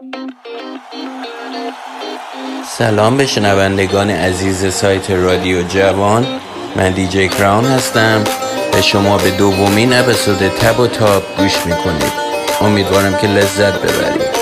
سلام به شنوندگان عزیز سایت رادیو جوان. من دیجی کراون هستم و شما به دومین اپیزود تب و تاب گوش میکنید. امیدوارم که لذت ببرید.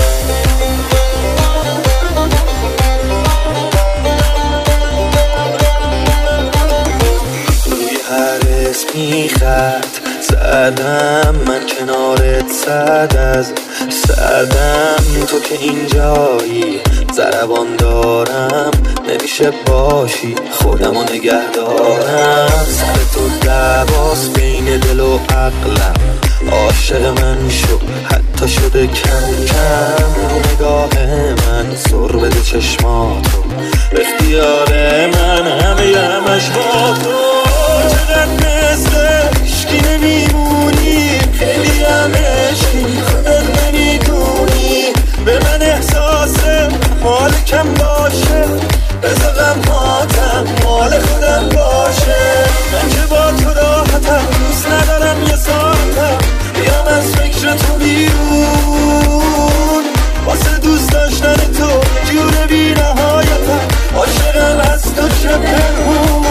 توی هر اسمی خط زدم، من کنارت صد از صدم. تو که اینجایی ضربان دارم، نمیشه باشی خودمو نگه دارم. سر تو دعواست بین دل و عقلم، عاشق من شو حتی شده کم کم. رو نگاه من سر بده چشماتو، اختیار من همش با تو. چقدر مثل عشقی نمیمونی، خیلی هم عشقی خودت نمیدونی. به من احساس حال کم باشه، بذار غمهاتم مال خودم باشه. من که با تو راحتم، دوست ندارم یه ساعتم بیام از فکر تو بیرون. واسه دوست داشتن تو جور بی نهایتم، عاشقم از تو شب پنهون.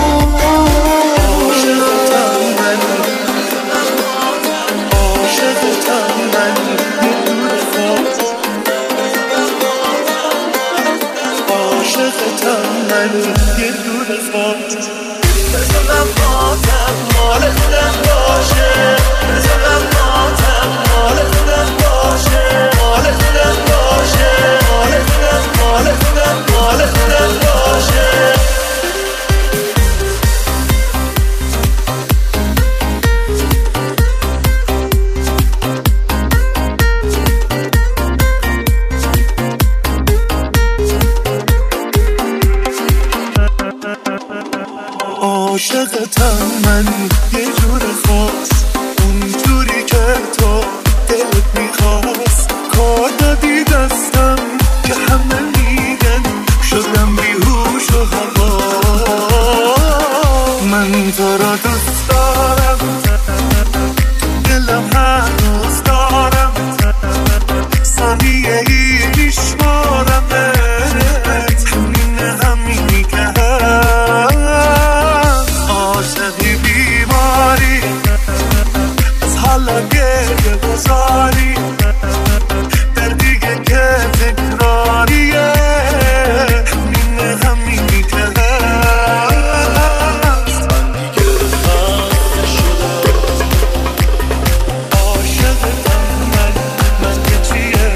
یه دور فات بزنم ماتم مال خودم باشه، بزنم ماتم مال خودم باشه، مال خودم باشه، مال خودم، مال خودم، مال خودم باشه. عاشقتم من یه جور خاص، اون جوری که تو دلت میخواست. کار دادی دستم که همه میگن شدم بیهوش و هوا. من تو را دوست دارم، دلم هنوز دارم، ثانیه ای میشمارم. همین همینی که عاشقی بیماری، از حالا گریه بزاری، در دیگه که تکراریه. همین همینی که هست. من دیگه خسته شدم، عاشقتم من که چیه.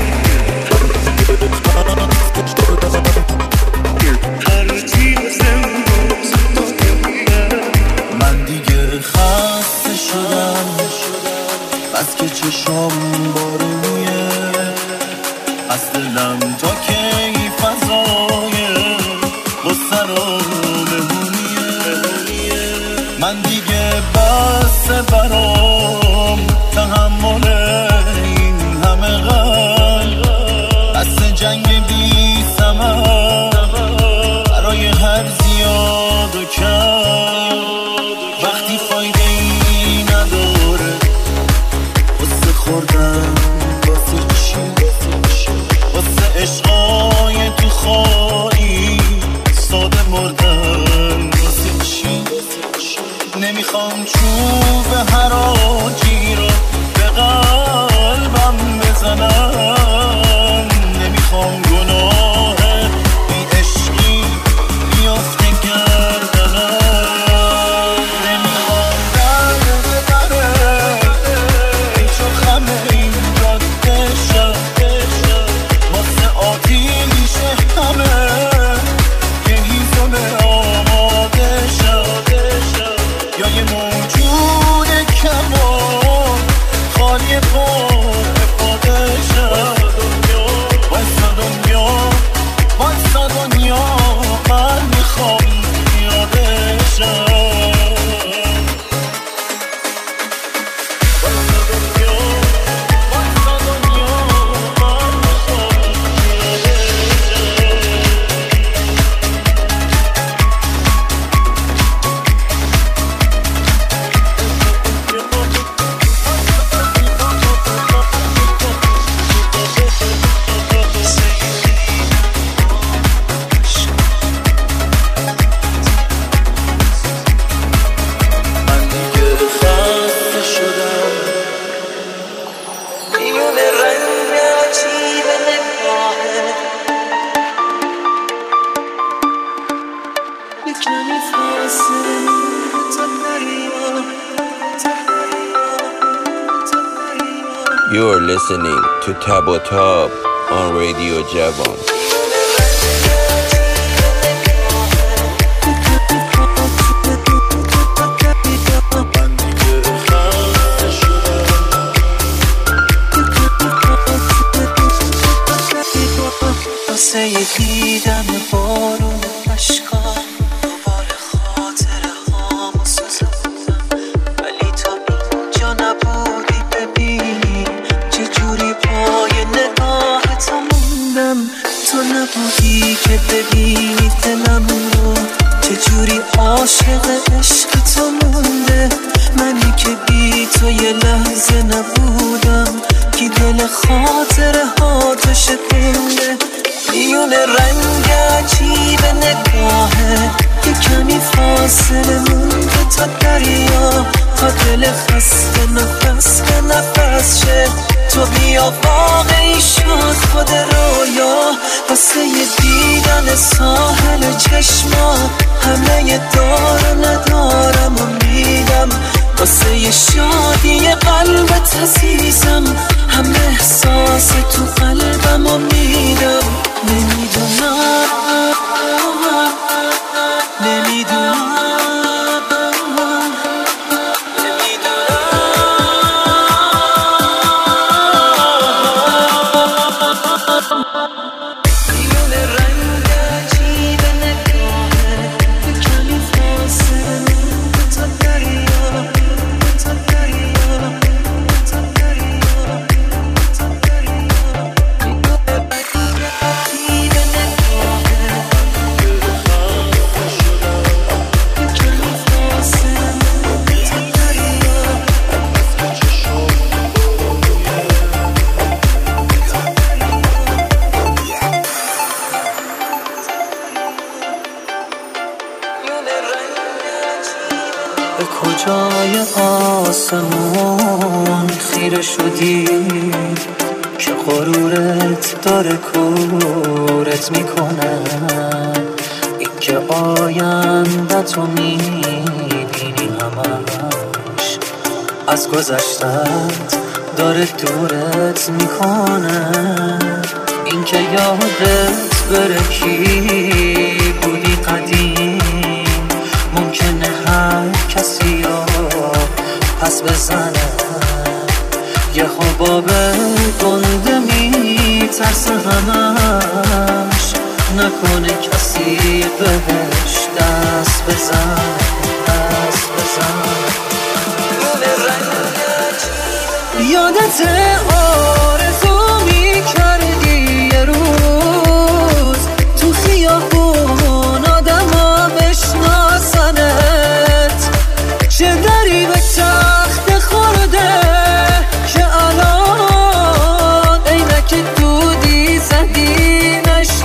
هر چیز امروز من دیگه خسته شدم، بس که چشام بارونیه، از دلم تا کی فضای غصه رو بمونیه. من دیگه بس برام تحمل این همه غم، بس جنگ بی ثمر برای هر زیاد و کم. وقتی فایده ای نداره قصه خوردن واسه چی، واسه You're listening to Tabo Top on Radio Javan. واسه دیدن بارون اشکام دوباره خاطره هامو سوزوندم، ولی تو اینجا نبودی ببینی چجوری پای نگاهت موندم. تو نبودی که ببینی دلم رو چجوری عاشق عشق تو مونده. منی که بی تو یه لحظه نبودم، کی دل خاطره ها تو شکونده. میون رنگ عجیب نگاهه که کمی فاصله مونده تا دریا، تا دل خسته نفس به نفس شه. تو بیا واقعی شد خود رویا، واسه یه دیدن ساحل چشما همه دار ندارم و میدم. واسه یه شادی قلبت عزیزم همه احساس تو قلبم و میدم. نمیدونم کجای آسمون خیره شدی که غرورت داره کورت میکنه. این که آینده‌تو میبینی همش از گذشتت داره دورت میکنه. این که یادت بره کی بودی قدیم، ممکنه هر کسی رو پس بزنه. یه حباب گنده میترسه همش، نکنه کسی بهش دست بزنه. یادت آرزو میکردی یه روز تو خیابون آدما بشناسنت، چه دری به تخت خورده که الان عینک دودی زدی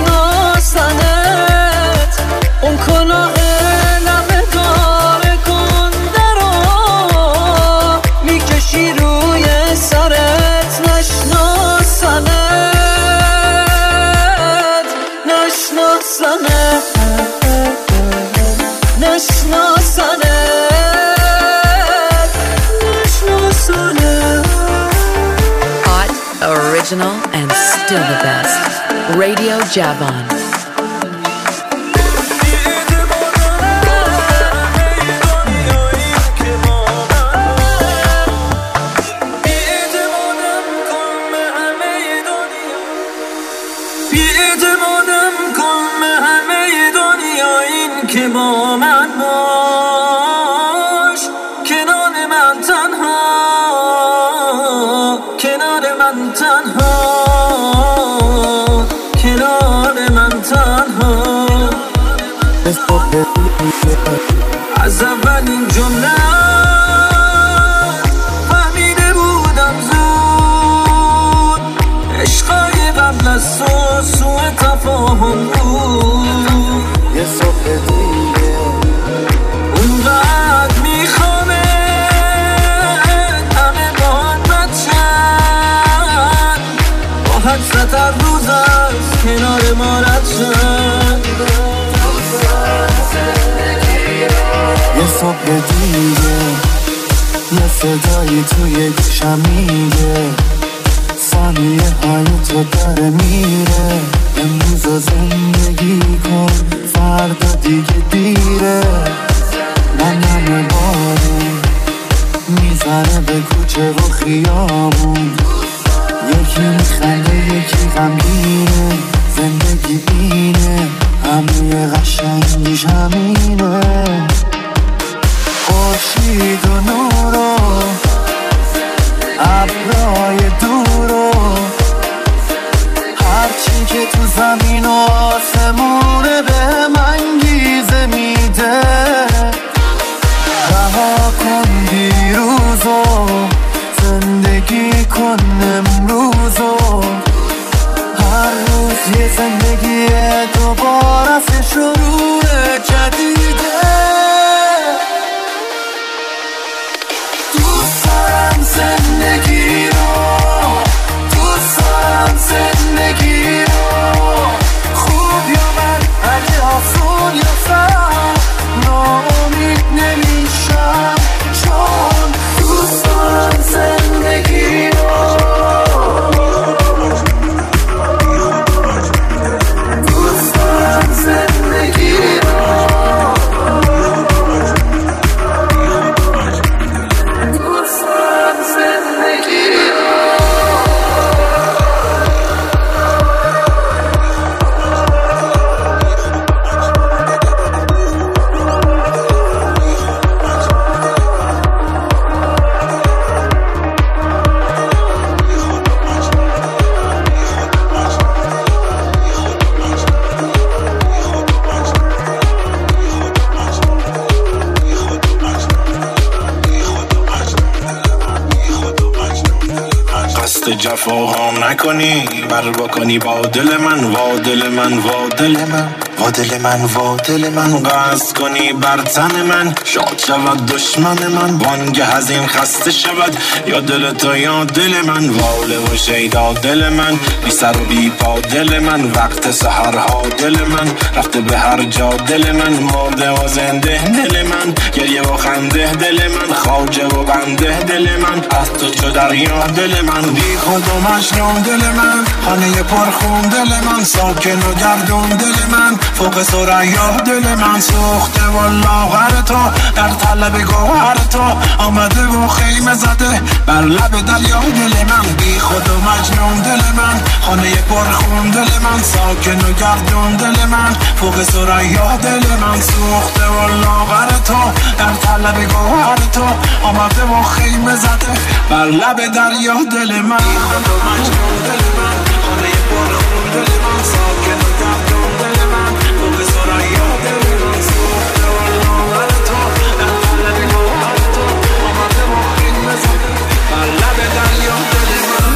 نشناسنت. اون کلاه لبه داره گنده رو میکشی روی سرت Hot, original, and still the best. Radio Javan. که با من باش، کنار من تنها، کنار من تنها، کنار من تنها. از اولین جمله فهمیده بودم زود، عشقای قبل از تو سوء تفاهم بود. یه صبح دیگه اونقدر میخوامت، همه باهات بچن، با حسرت هر روز از کنار ما رد شن. یه صبح دیگه یه صدایی توی گوشم میگه ثانیه های تو داره میره. امروز زندگی کن، فردا دیگه دیره. منم بارون میزنه به کوچه و خیابون، یکی میخنده یکی غمگینه. زندگی اینه، همه قشنگیش همینه. خورشید و نور و ابرای دور و هرچی که تو زمین و آسمونه به من انگیزه میده. رها کن دیروزو، زندگی کن امروزو. هر روز یه زندگی دوباره از شروع جدیده. دوست دارم زندگی رو، دوست دارم زندگی رو. خوب یا من، اگه آسون یا سخت، ناامید نمیشم چون دوست دارم زندگی رو. دوست دارم زندگی رو. دوست دارم زندگی رو. جفاها نکنی، بر بکنی با دل من، وا دل من، وا دل من، وا دل من، وا دل من. قصد کنی بر تن من، شاد شود دشمن من. بانگه از این خسته شود یا دل تو یا دل من. واله و شیدا دل من، بی سر و بی پا دل من. وقت سحرها دل من، رفته به هر جا دل من. مرده و زنده دل من، گریه و خنده دل من. خواجه و بنده دل من، از تو چو دریا دل من. بی خود و مجنون دل من، خانه پرخون دل من. ساکن و گردون دل من، فوق ثریا دل من. سوخته و لاغر تو، در طلب گوهر تو. آمده و خیمه زده بر لب دریا دل من. بی خود و مجنون دل من، خانه پرخون دل من. ساکن و گردون دل من، فوق ثریا دل من. سوخته و لاغر تو، در طلب گوهر تو. آمده و خیمه زده بر لب دریا دل من. بی خود و مجنون دل من، خانه پرخون دل من. ساکن و گردون دل من، فوق ثریا دل من. سوخته و لاغر تو، در طلب گوهر تو. آمده و خیمه زده بر لب دریا دل من.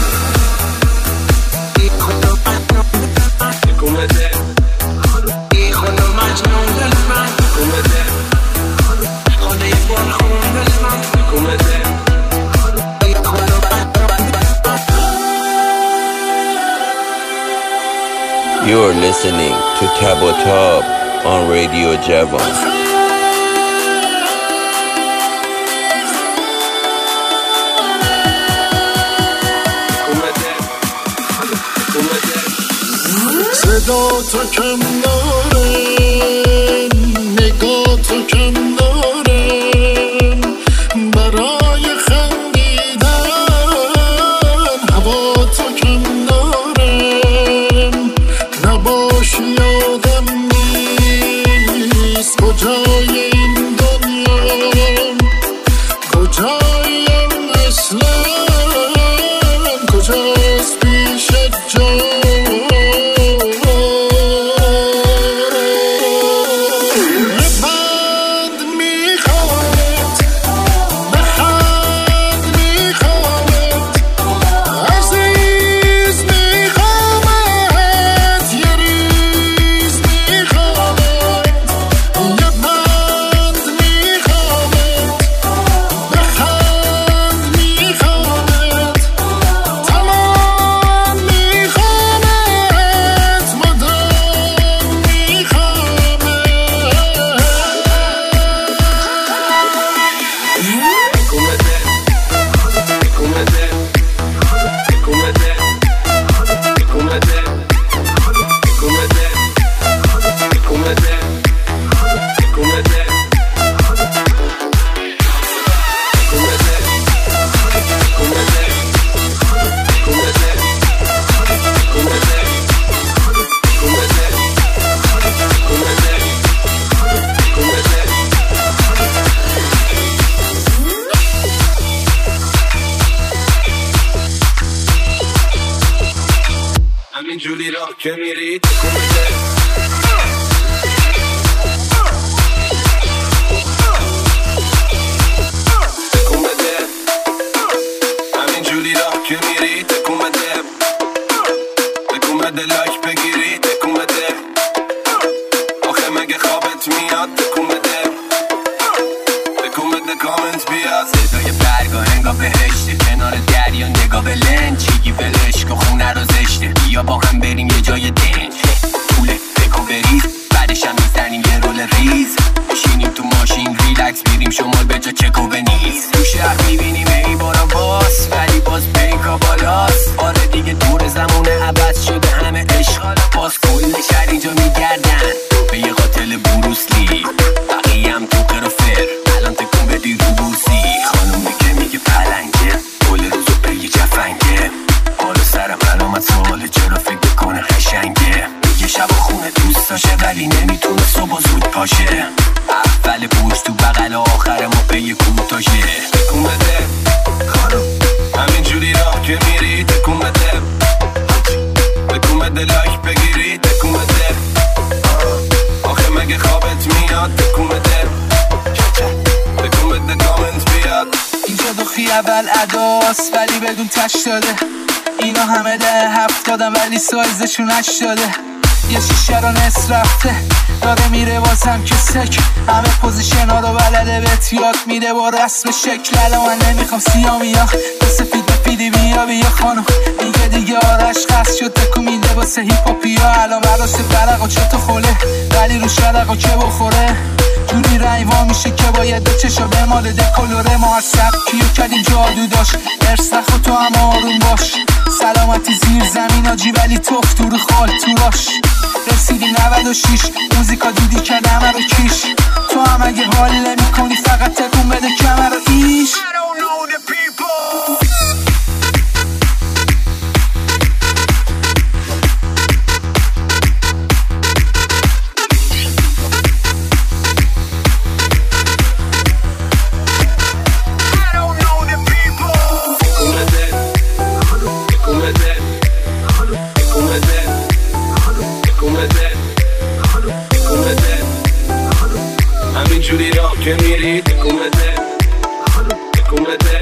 بی خود و مجنون دل من، بی خود و مجنون دل من. خانه پرخون دل من. You're listening to Tabo Top on Radio Javan. صدا تو کم داره، نگاه تو کم داره، برای خندیدن هوا تو کم داره. نباشی یادم نیست کجای این دنیا، کجایم اصلا، کجاست پیش جان. همینجوری راه که میری تکون بده تکون بده همینجوری راه که میری تکون بده تکون بده لایک بگیری تکون بده آخه مگه خوابت میاد تکون بده تکون بده کامنت بیاد صدای برگا انگار بهشته کنار دریا نگاه به لنج چیگی ولش که خونه رو زشته بیا با هم بریم یه جای دنج طوله بکن بریز بعدش هم میزنیم یه رول ریز بشینیم تو ماشین ریلکس میریم شمال به جا چکو بنیز تو شهر میبینیم ای بارا باس ولی باز پیکا بالاس آره دیگه دور زمونه عوض شده همه عشق حالا باز کل شهر اینجا میگردن به یه قاتل بروسلی بقیه هم تو قرافر الان تکون بدی رو بوسی خانومی که میگه پلنگه کل روزو به یه جفنگه حالا سرم علامت سواله چرا فکر بکنه قشنگه میگه شب خونه دوست داشه ولی نمیتونه صبح زود پاشه اول بوش تو بغل آخر ما به یه کوتاشه تکون بده خانم همینجوری راه که میری تکون بده تکون بده لایک بگیری تکون بده آخه مگه خوابت میاد تکون بده تکون بده کامنت بیاد اینجا دخی اول اداست ولی بدون تش داده اینا همه 70 ولی سایزشون 80 یه شیشه رو نصف رفته داره میره بازم که سک همه پوزیشن ها رو بلده بهت یاد میده با رسم شکل الان من نمیخوام سیامیا به سفید بپیدی بیا خانم میگه دیگه آرش قصد شد تکو میده واسه هیپاپیا الان مراسم برقا چطا خوله ولی رو شرقا که بخوره جوری رنگوا میشه که باید به چشا به مال دکلوره ما از سبکیو کردیم جادو داشت ارس نخو تو هم آروم باش سلامتی زیر زمین آجی ولی توف تو رو خال تو راش رسیدی 96 موزیکا دیدی که همه رو کیش تو هم اگه حال نمی کنی فقط تکون بده کمر رو ایش همینجوری راه که میری تکون بده تکون بده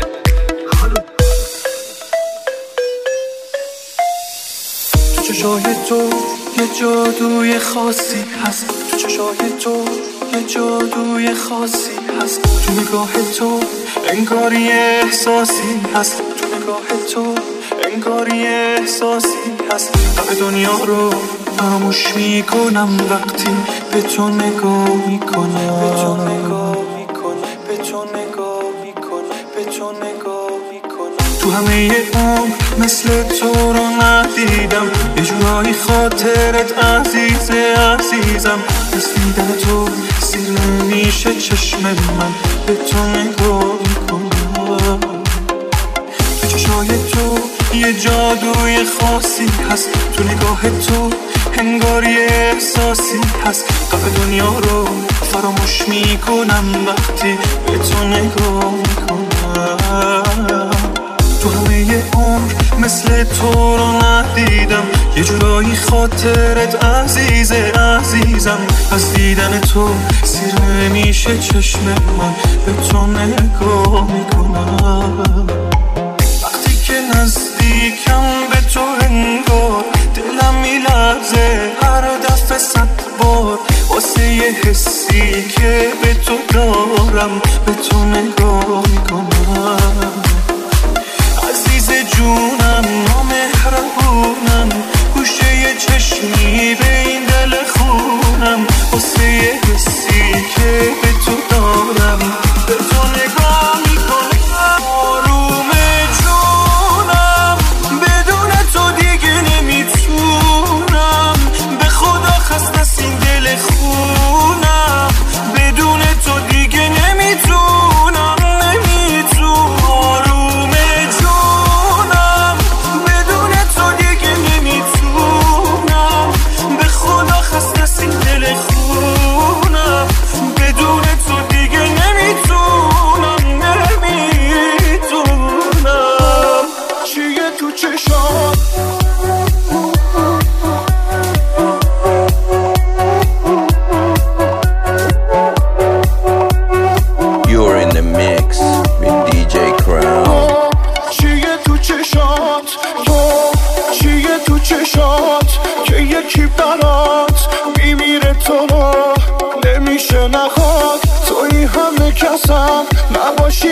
تو چشای تو یه جادوی خاصی هست تو چشای تو یه جادوی خاصی هست تو نگاه تو انگاری احساسی هست تو نگاه تو انگاری احساسی هست همه دنیا رو فراموش میکنم وقتی به تو نگاه میکنم به تو نگاه میکنم به تو نگاه میکنم به تو نگاه میکنم تو همه عمر مثل تو رو ندیدم یه جورایی خاطرت عزیزم از دیدن تو سیر نمیشه چشم من به تو نگاه میکنم تو چشای تو یه جادوی خاصی هست تو نگاه تو انگاری احساسی هست قبل دنیا رو فراموش میکنم وقتی به تو نگاه میکنم تو همه عمر مثل تو رو ندیدم یه جورایی خاطرت عزیزم از دیدن تو سیر نمیشه چشم من به تو نگاه میکنم وقتی که نزدیکم به تو انگار دلم میلرزه هر دفعه 100 بار واسه یه حسی که به تو دارم به تو نگاه میکنم عزیز جونم نامهربونم گوشه یه چشمی به این دل خونم واسه یه حسی که به تو دارم به تو نگاه میکنم آروم جونم بدون تو دیگه نمیتونم به خدا خست این دل خونم بدون تو دیگه نمیتونم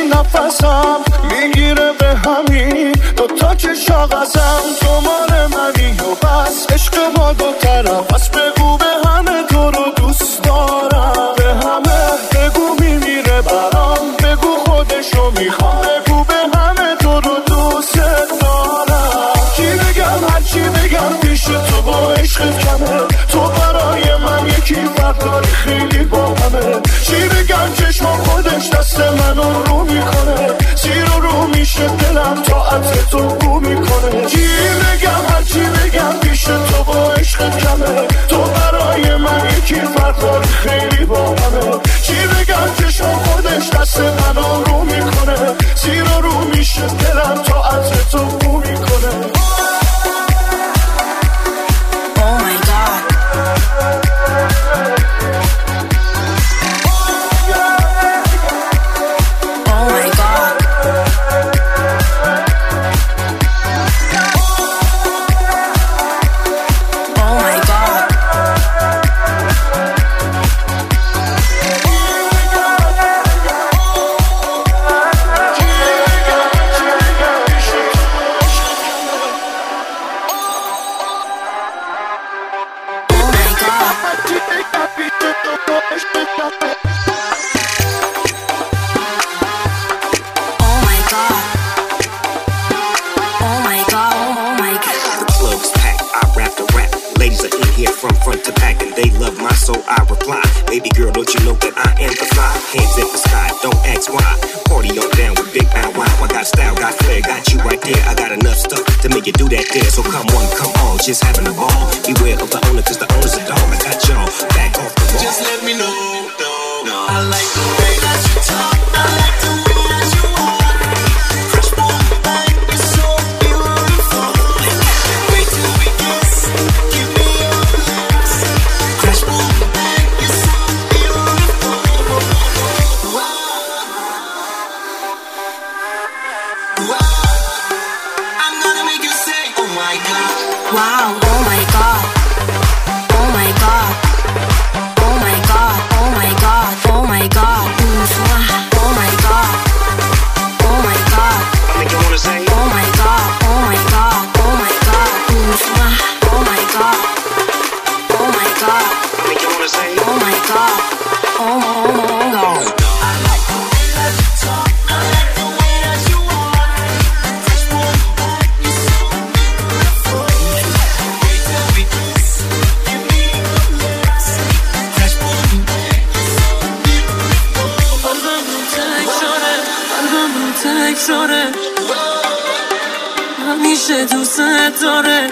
نفسم میگیره به همین دوتا که شاغزم تو مال منی و بس عشق ما دو طرف بس بگو به همه تو رو دوست دارم به همه بگو میمیره برام بگو خودشو میخوام بگو به همه تو رو دوست دارم چی بگم هرچی بگم پیش تو با عشق کمه تو برای من یکی برداری خیلی با همه چی بگم چشم خودش دست منو رو میکنه زیر و رو میشه دلم تا عطر تو بو میکنه چی بگم هرچی بگم پیش تو با عشق کمه تو برای من یکی برداری خیلی با همه چی بگم چشم خودش دست منو رو میکنه زیر و رو میشه دلم تا عطر تو بو میکنه Baby girl, don't you know that I am the fly? Hands in the sky, don't ask why. Party on down with Big Bow Wow. I got style, got flair, got you right there. I got enough stuff to make you do that there. So come on, come on, just having a ball. Beware of the owner, cause the owner's a dog. I got y'all back off the wall. Just let me know, no. I like the way that you talk. I like the way that you walk. Fresh boy, like you're so beautiful. Wait till we kiss, give me your lips. Fresh boy. Wow, oh my god, oh my god, oh my god, oh my god, oh my god, oh my god, oh my god, I make you wanna say, oh my god, oh my god, oh my god, oh my god, oh my god, I make you wanna say, oh my god, oh my god. I like the way that you talk, I like the way that you walk. Fresh boy, you're so beautiful. Wait till we kiss, give me your lips. Fresh boy, you're so beautiful. قلبم تک شده همیشه دوست داره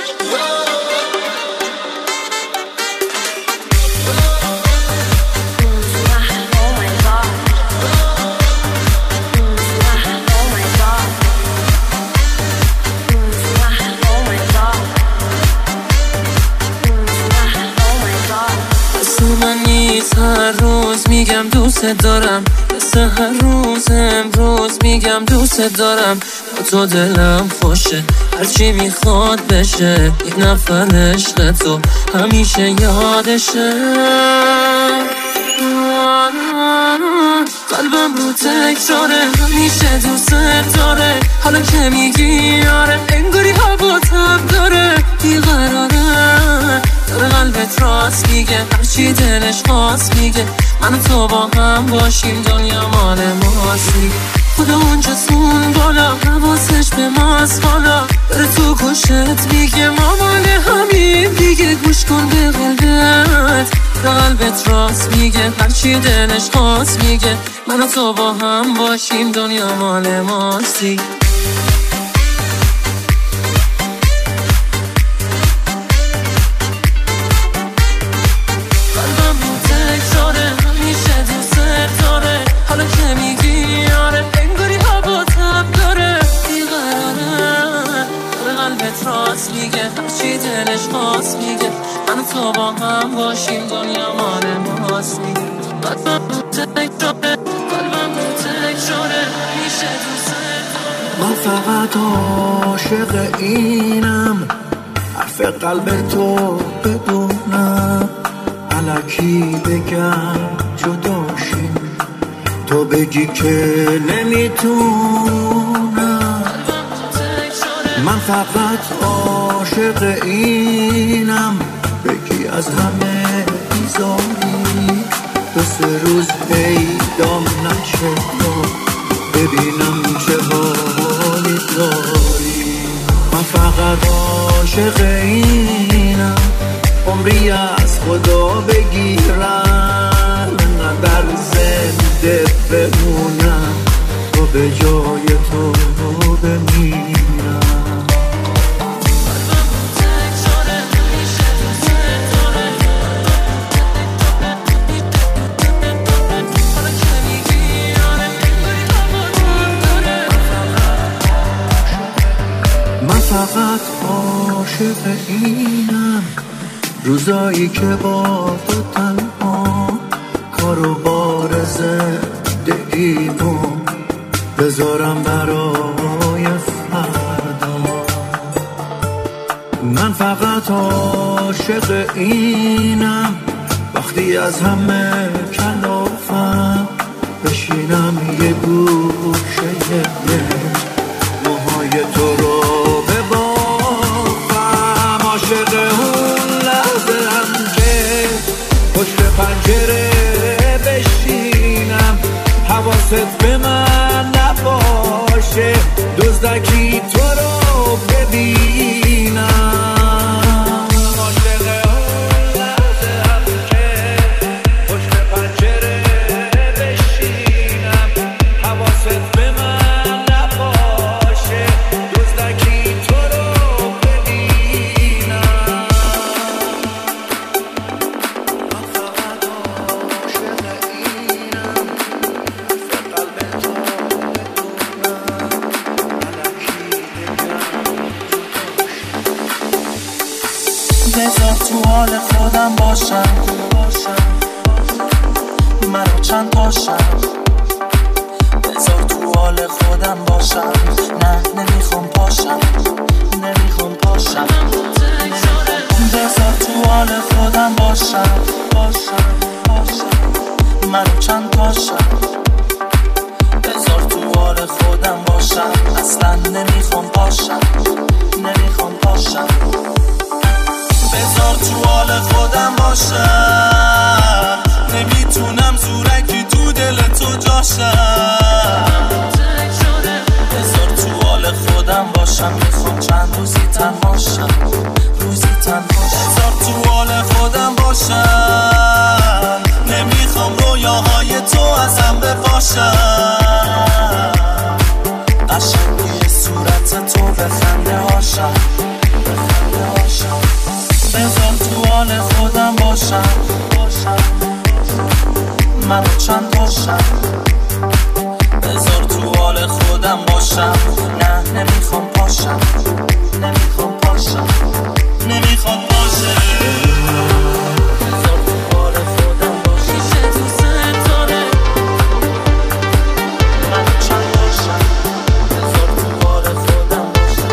هر روز میگم دوست دارم مثل هر روز امروز میگم دوست دارم با تو دلم خوشه هرچی میخواد بشه یک نفر عشق تو همیشه یادشه قلبم رو تکراره همیشه دوست داره حالا که میگی آره انگاری هوا تب داره بیقراره داره قلبت راست میگه هرچی دلش خواست میگه من و تو با هم باشیم دنیا مال ماست میگه خدا اونجاستون بالا حواسش به ماست حالا داره تو گوشت میگه ما مال همین دیگه گوش کن به قلبت قلبت راست میگه هرچی دلش خواست میگه من و تو با هم باشیم دنیا مال ماست دیگه حالا که میگی آره انگاری هوا تب داره بیقراره داره قلبت راست میگه هرچی دلش خواست میگه من و تو با هم باشیم دنیا مال ماست میگه قلبم تک شده همیشه دوست من فقط عاشق اینم حرف قلب تو بدونم الکی بگم جداشیم تو بگی که نمیتونم، من فقط عاشق اینم. بگی از همه بیزاری، دو سه روز پیدام نشه تو ببینم چه حالی داری. من فقط عاشق اینم، عمری از خدا بگیرم، من بر زنده بمونم و به جای تو بمیرم. من فقط عاشق اینم، روزایی که با تو تنها کار و بار زندگیمو بذارم برای فردا. من فقط عاشق اینم، وقتی از همه کلافم بشینم یه گوشه موهای تو رو ببافم. عاشق اون لحظه هم که پشت پنجره بشینم، حواست به من نباشه، دزدکی تو رو ببینم. بذار تو حال خودم باشم، منو چند پاشم. بذار تو حال خودم باشم، نه نمیخوام پاشم، نمیخوام پاشم. بذار تو حال خودم باشم، منو چند پاشم. بذار تو حال خودم باشم، اصلا نمیخوام پاشم، نمیخوام پاشم. بذار تو حال خودم باشم، نمیتونم زورکی تو دل تو جاشم. بذار تو حال خودم باشم، میخوام چند روزی تنهاشم، روزی تنهاشم. بذار تو حال خودم باشم، نمیخوام رویاهای تو ازم بپاشم. قشنگی صورت تو به خنده هاشم، به خنده هاشم. بذار تو حال خودم باشم، منو چند باشم. بذار تو حال خودم باشم، نه نمیخوام پاشم، نمیخوام پاشم، نمیخوام پاشم. بذار تو حال خودم باشم، تو ستاره منو چند باشم. بذار تو حال خودم باشم.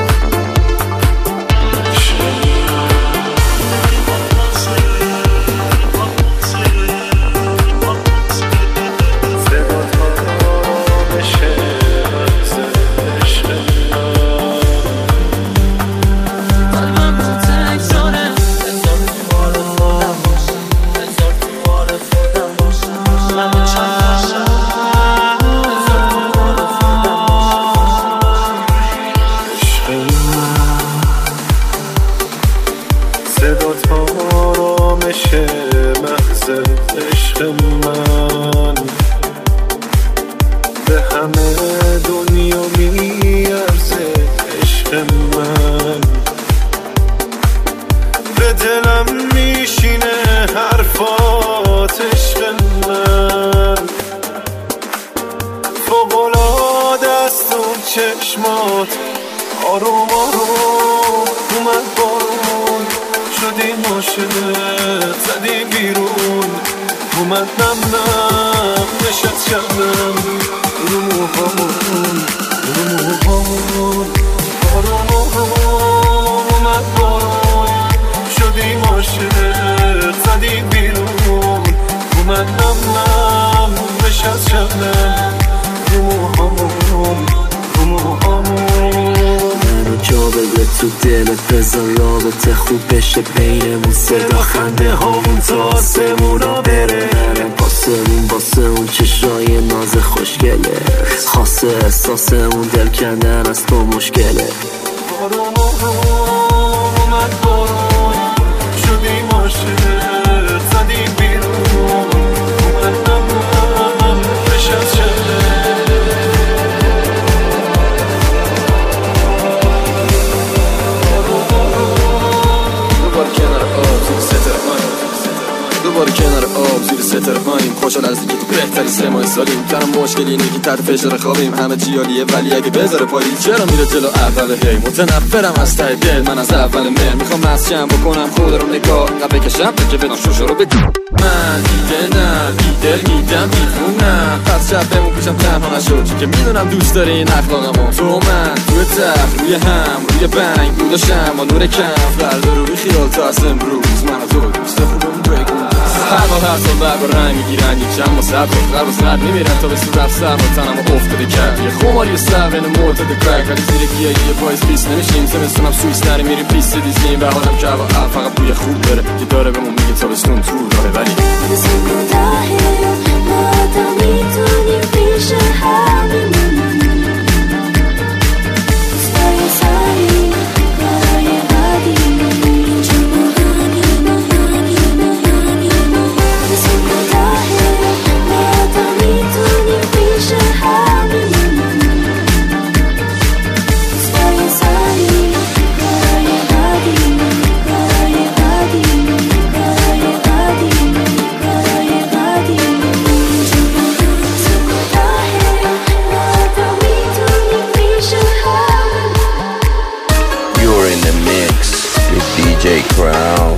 چشمات آروم آروم اومد بارون، شدیم عاشق زدیم بیرون، اومد نم نم نشست کردم رو موهامون، رو موهامون. آروم آروم اومد بارون، شدیم عاشق زدیم بیرون، اومد نم نم نشست کردم جا بده تو دلت، بذار رابطه خوب بشه بینمون، صدا خنده هامون تا آسمونا بره. واسه اون چشای ناز خوشگله، خاصه احساس اون دل کندن از تو مشکله. بارون اومد بارون شدیم عاشق زدیم بیرون، اومدم بش از شده. دوباره کنار آب زیر ستاره پاییم، خوشحال از اینکه تو بهتری 3 ماه سالیم. تنم مشکل اینه که تحت فشار خوابیم، همه چی عالیه ولی اگه بذاره پایین چرا میره جلو اول؟ هی متنفرم از ته دل، من از اول مهر میخوام مسجم بکنم خود رو نگاه نه بکشم که بدم شوشو رو بگم. من دیده نه بیدل میدم میخونم، پس شب بمون پیشم تنها نشد چون که میدونم دوست داری این اخلاقمو. تو من توی تخت روی هم روی بنگ بوداشم با نور کم، فردا رو بیخیال تا از امروز من و تو دوست خوبم بگم. هر بار هر سال برگار رنگ میگیرن یک چند ما سب قرار و سرد میمیرن تا به صورت سر و تنم افتاده کرد یه خماری سر بین معتاد کرک، ولی زیر گیاهی یه پایز پیس نمیشیم. زمستونم سویس نری میریم پیست دیزنیم و حالم که هوا فقط بوی خوب داره که داره بهمون میگه تابستون طول داره. ولی آدم میتونیم پیش همین سای سایی برای قدیم DJ Crown.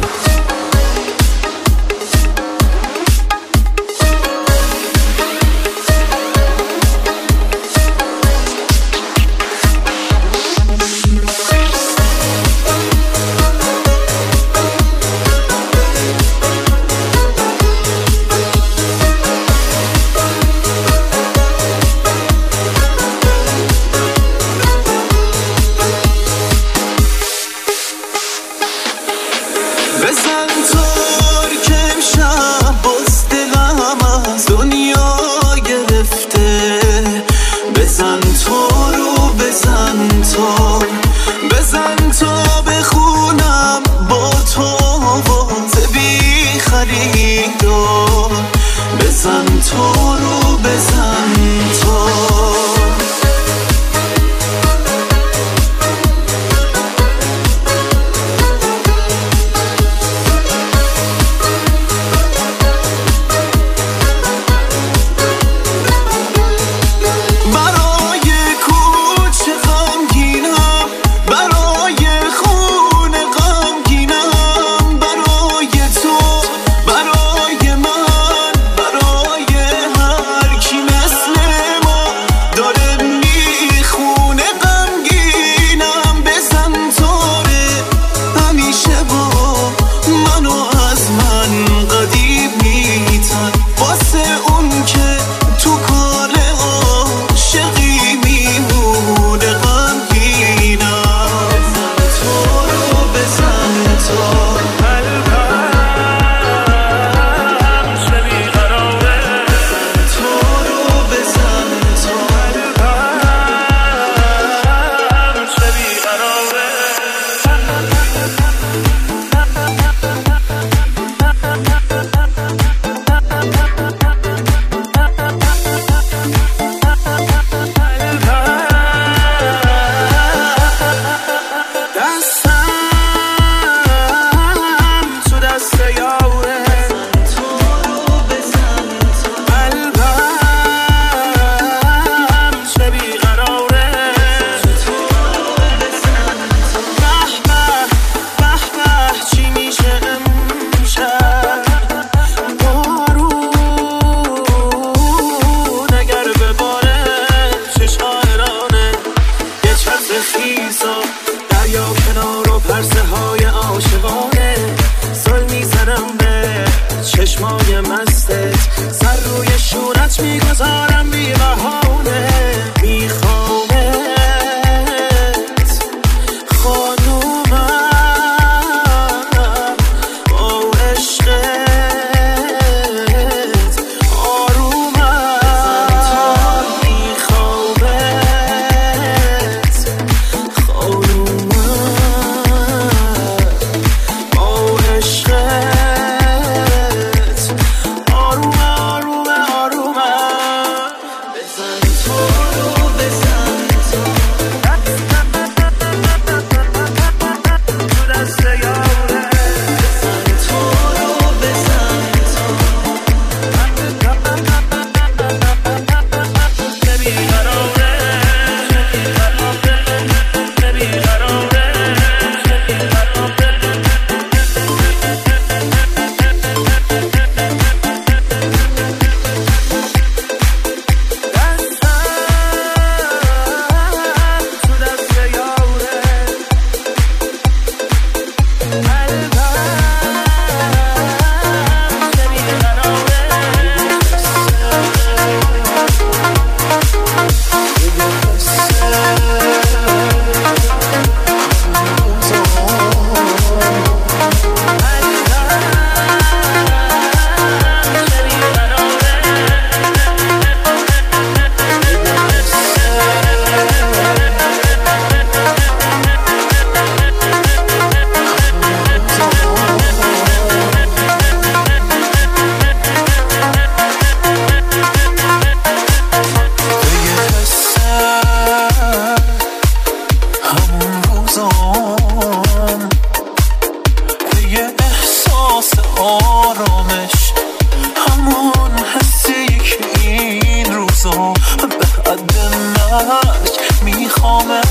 یه احساس آرامش، همون حسی که این روزا به حد مرگ میخوامش.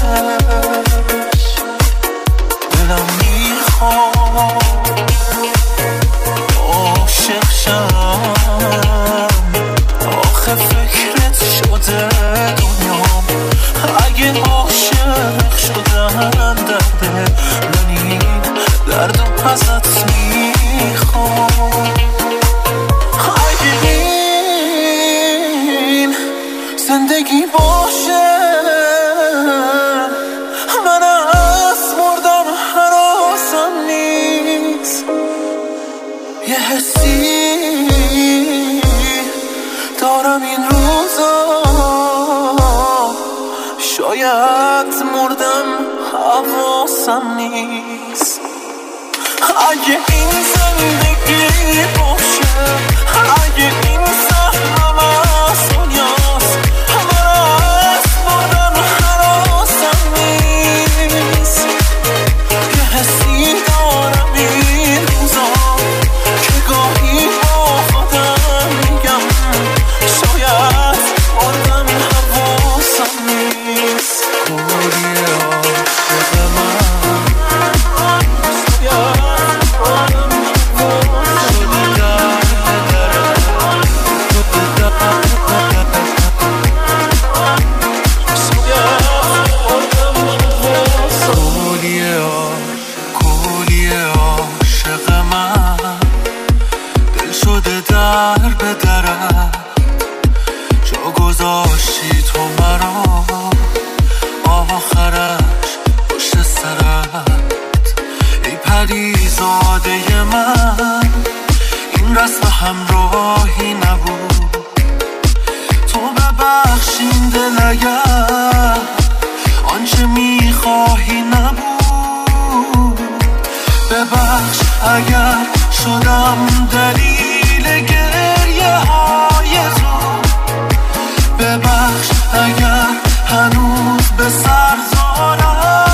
دلم میخواد عاشق شم، آخه فکرت شده دنیام. اگه عاشق شدم درده من این دردم ازت میخوام. اگه این زندگی باشه من از مردم هراسم نیست. یه حسی دارم این روزا، شاید مردم حواسم نیست. اگه این زندگی باشه، اگه این سهرم از دنیاست، من از مردم حراسم نیست. یه حسی دارم این روزا که گاهی با خودم میگم شاید مردم حواسم نیست. کوری عاشق من گذاشتی تو مرا آخرش پشت سرت. ای پریزاده من این رسم همراهی نبود. تو ببخشین دل اگر آنچه میخواهی نبود. ببخش اگر شدم دلیل گریه های تو. ببخش اگر هنوز به سر زارم